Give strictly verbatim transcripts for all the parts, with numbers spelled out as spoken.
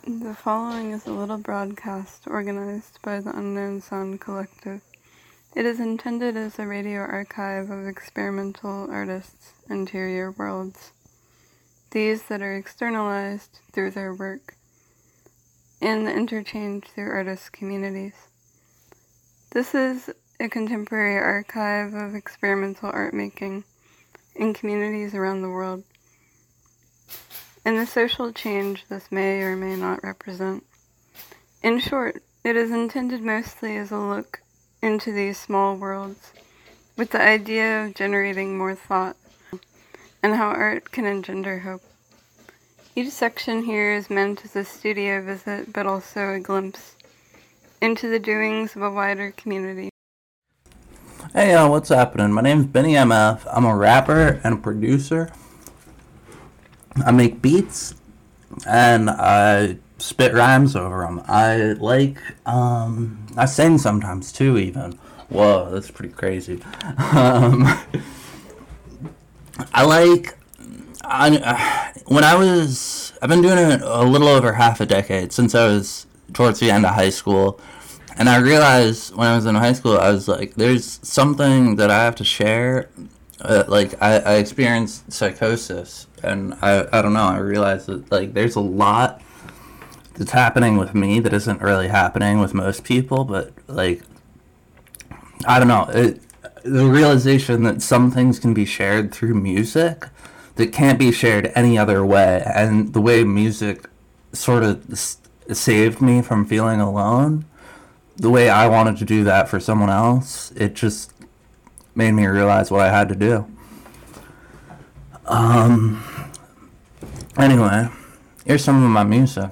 The following is a little broadcast organized by the Unknown Sound Collective. It is intended as a radio archive of experimental artists' interior worlds, these that are externalized through their work, and the interchange through artist communities. This is a contemporary archive of experimental art making in communities around the world, and the social change this may or may not represent. In short, it is intended mostly as a look into these small worlds, with the idea of generating more thought, and how art can engender hope. Each section here is meant as a studio visit, but also a glimpse into the doings of a wider community. Hey, uh, what's happening? My name's Benny M F. I'm a rapper and a producer. I make beats, and I spit rhymes over them. I like, um, I sing sometimes too, even. Whoa, that's pretty crazy. Um, I like, I, uh, when I was, I've been doing it a little over half a decade, since I was towards the end of high school. And I realized when I was in high school, I was like, there's something that I have to share. Uh, like, I, I experienced psychosis, and I, I don't know, I realized that, like, there's a lot that's happening with me that isn't really happening with most people, but, like, I don't know, it, the realization that some things can be shared through music that can't be shared any other way, and the way music sort of s- saved me from feeling alone, the way I wanted to do that for someone else, it just made me realize what I had to do. Um, anyway, here's some of my music.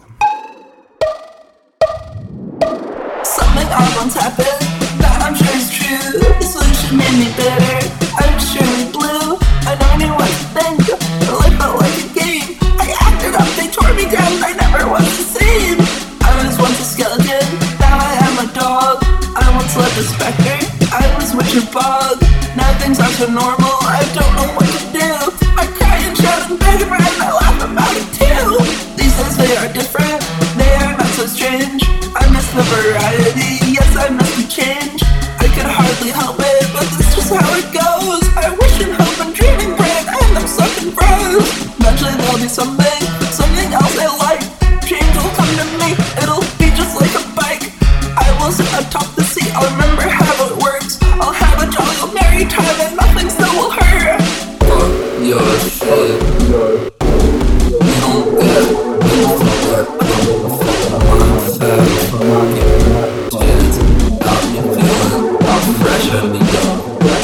Something odd once happened, that I'm sure is true. The solution made me better, I'm surely blue. I don't know what to think, life felt like a game. I acted up, they tore me down, I never was the same. I was once a skeleton, now I am a dog. I once lived a specter, I was Witcher Bog. Now things are so normal, I don't know what to do. I cry and shout and beg and rant, I laugh about it too. These days they are different, they are not so strange. I miss the variety, yes I miss the change. I could hardly help it, but that's just how it goes. I wish and hope and dreaming brand, and I'm stuck and froze. Eventually there'll be something, something else I like. Change will come to me, it'll be just like a bike. I will sit atop the seat, I'll remember how it works. I'll have a jolly old merry time and nothing still will hurt. Fuck your shit. You don't get it. Myself, get kids, got me feeling fresh and young.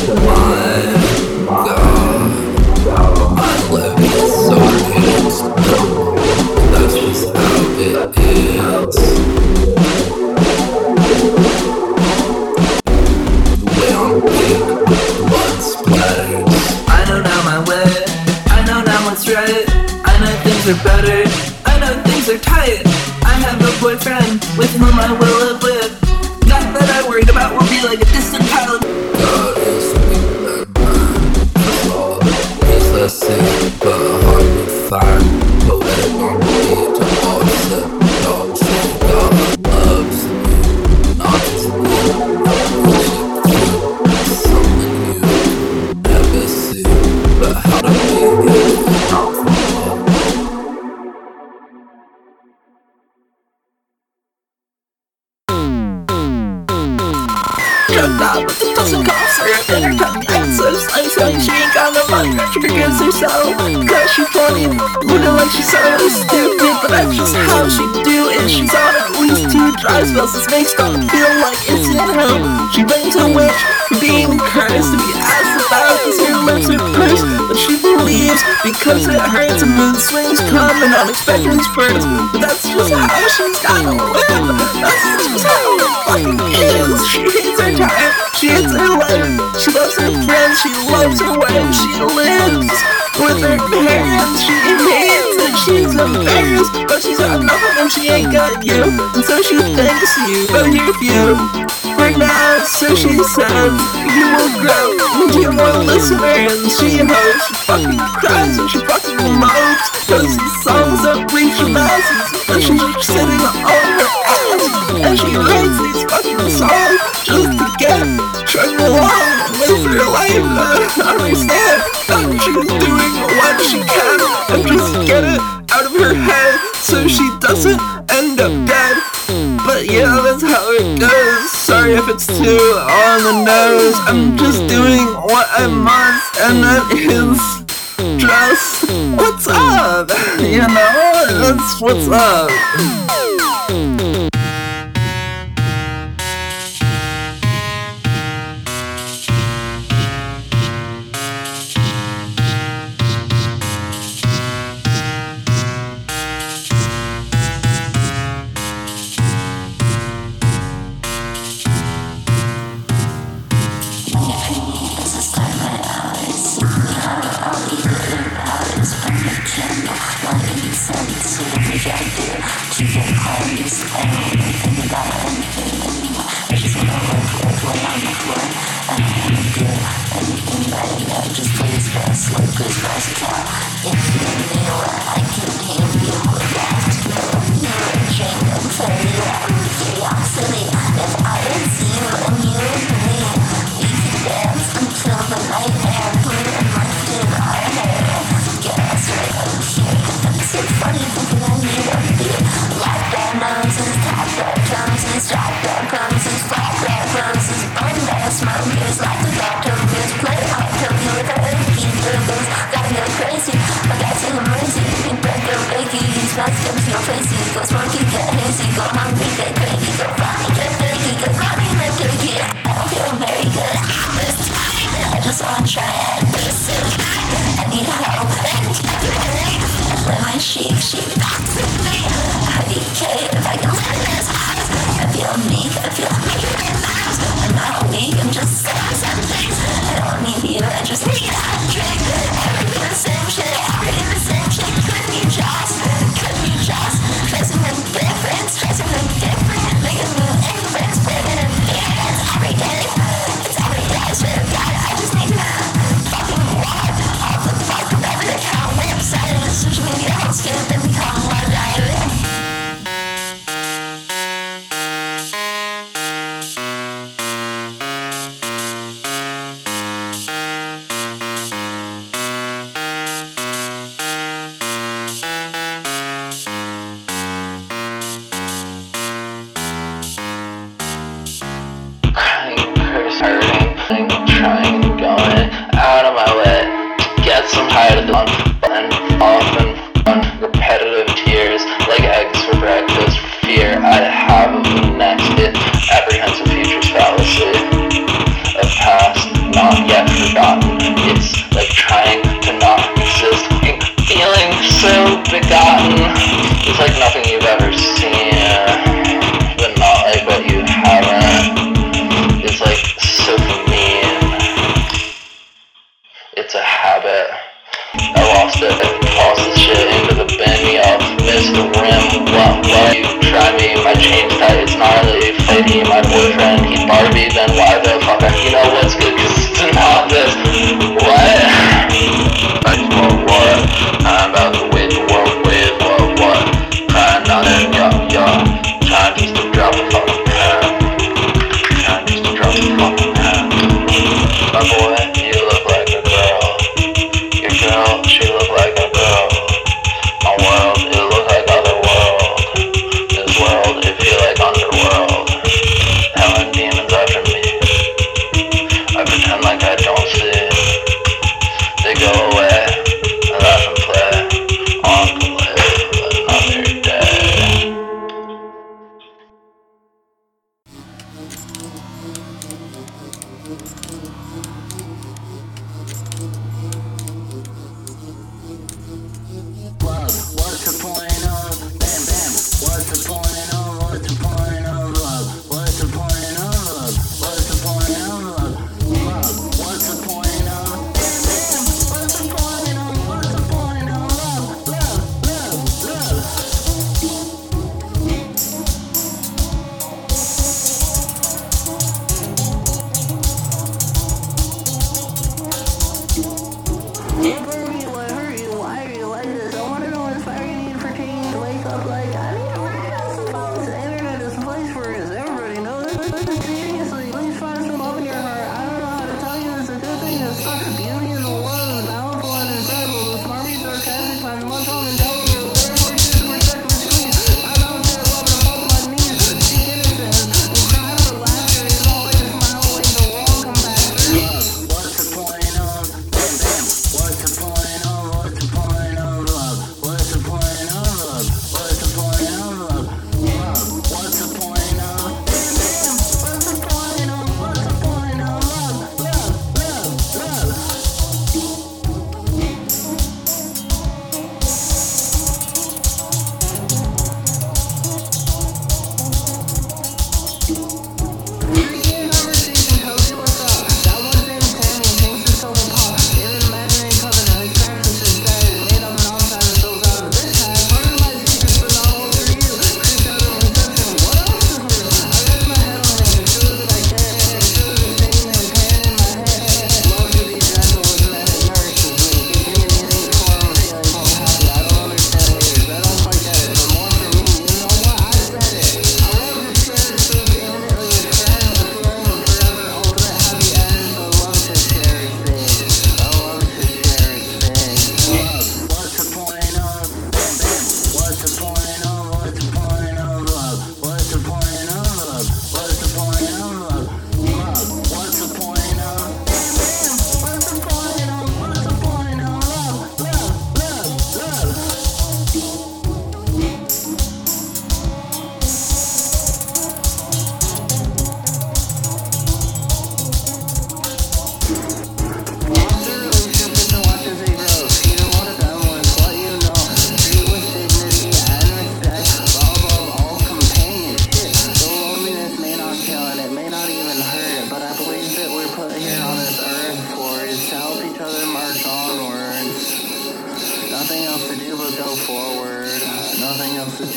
My God, my life is so explode. That's just how it is. Blood splatters. I know now my way, I know now what's right. I know things are better, I know things are tight. I have a boyfriend with whom I will live with. Not that I worried about will be like a distant pile of God is bigger than mine. That's all. He's less sick, but hard to find. Poetic on the beat to offset. Dog shit, God loves me. Not just me, not me. But how to be good, not from love. Jumped out with the dozen cough syrup in her tummy answers. I'm saying she ain't got no money, she forgives herself. Cause she's twenty, looking like she's so stupid. But that's just how she do it. She's on at least two dry spells. This makes God feel like it's in hell. She blames a witch for being cursed to be asked about this her lips or purse. But she believes because it hurts and mood swings come and unexpected spurts. But that's just how she's gotta live. That's just how it fucking is. She hates her time, she hates her life. She loves her friends, she loves her wife. She lives with her parents. She hates that she's embarrassed, but she's got nothing and she ain't got you. And so she thanks you for your view. For now, so she says, you will grow into more listeners. She hopes, she fucking cries and she fucking mopes. Cause these songs don't reach the masses, but she just sings if she doesn't end up dead. But yeah, that's how it goes. Sorry if it's too on the nose. I'm just doing what I must, and that is just what's up. You know, that's what's up. I've been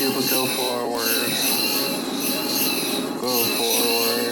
but go forward. Go forward.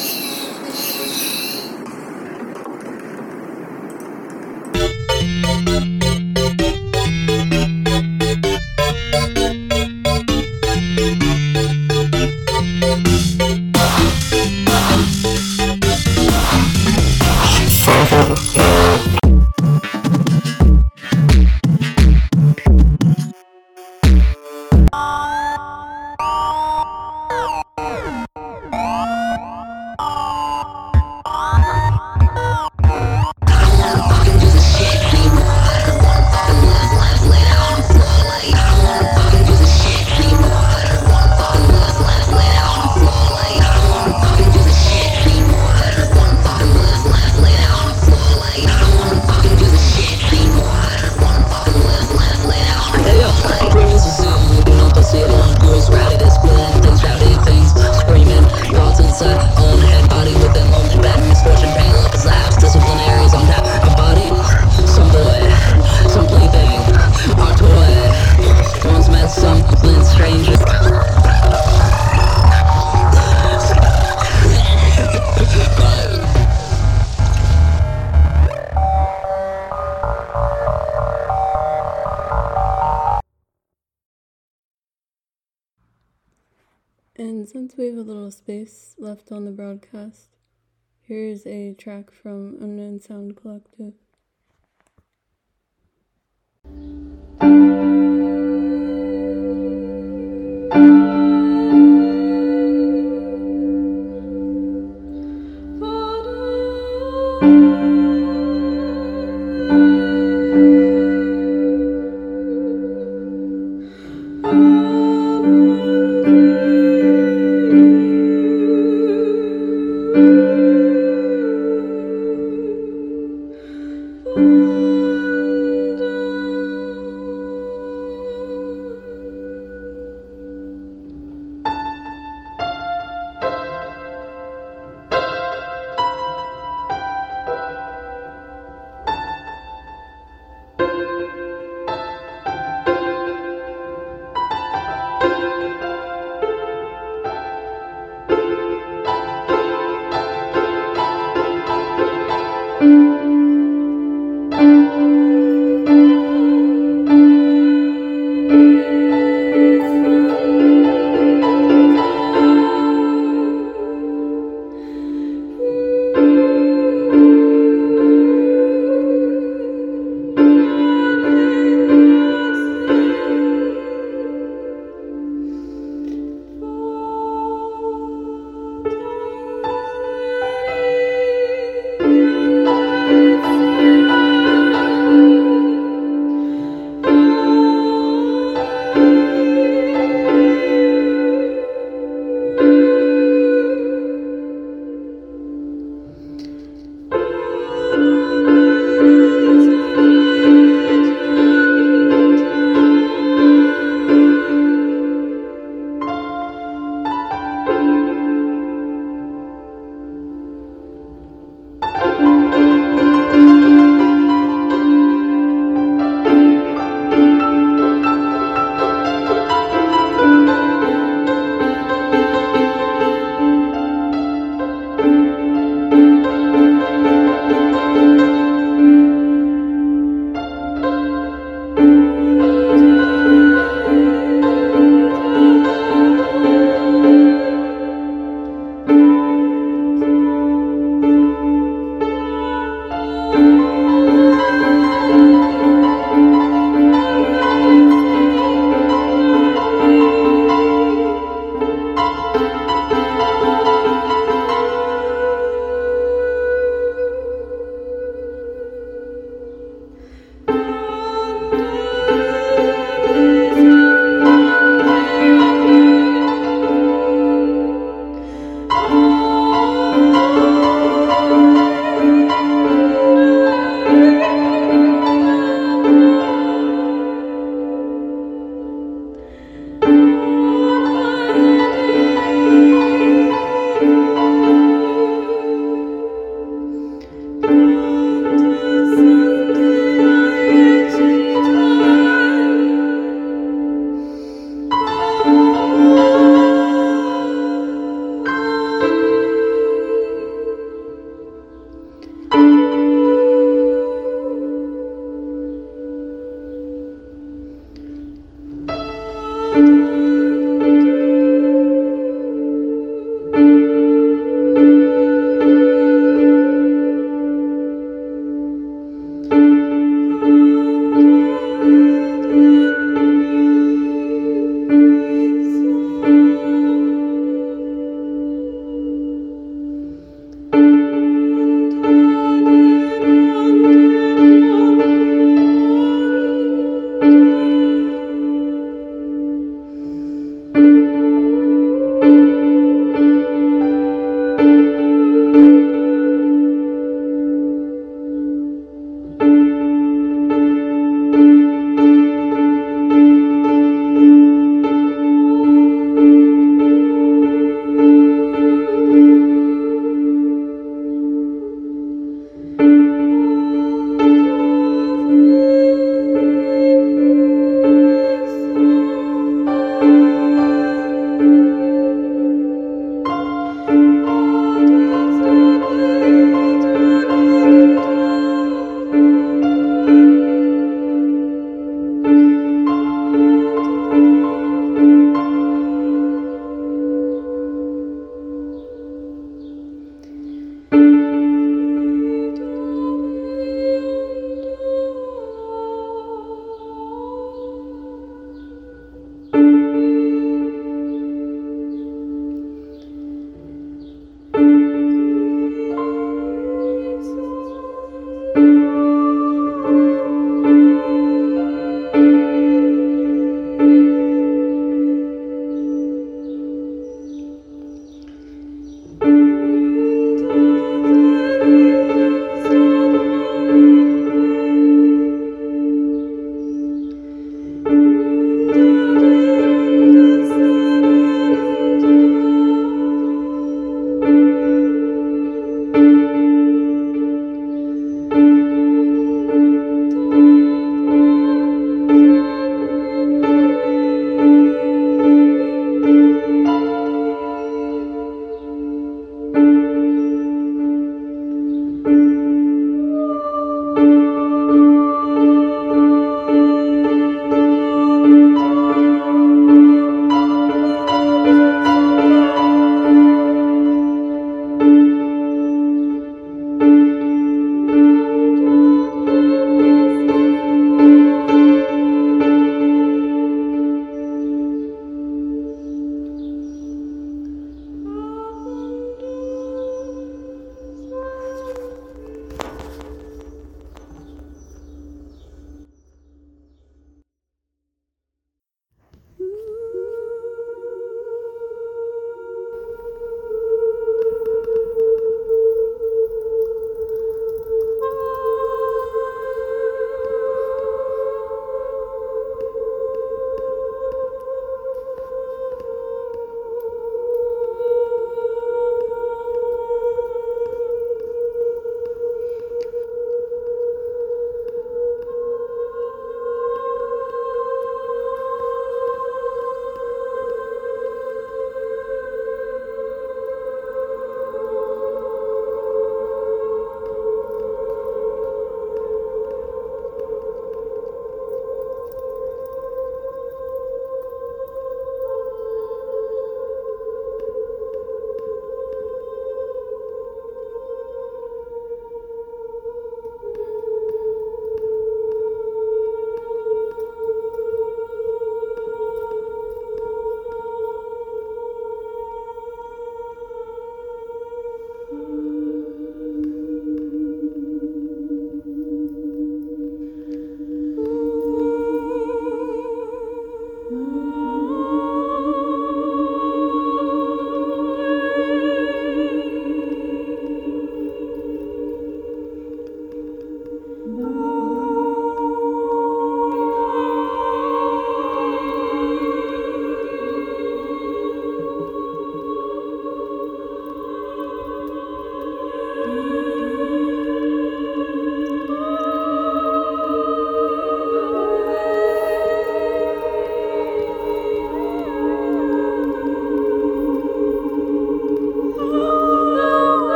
And since we have a little space left on the broadcast, here's a track from Unknown Sound Collective.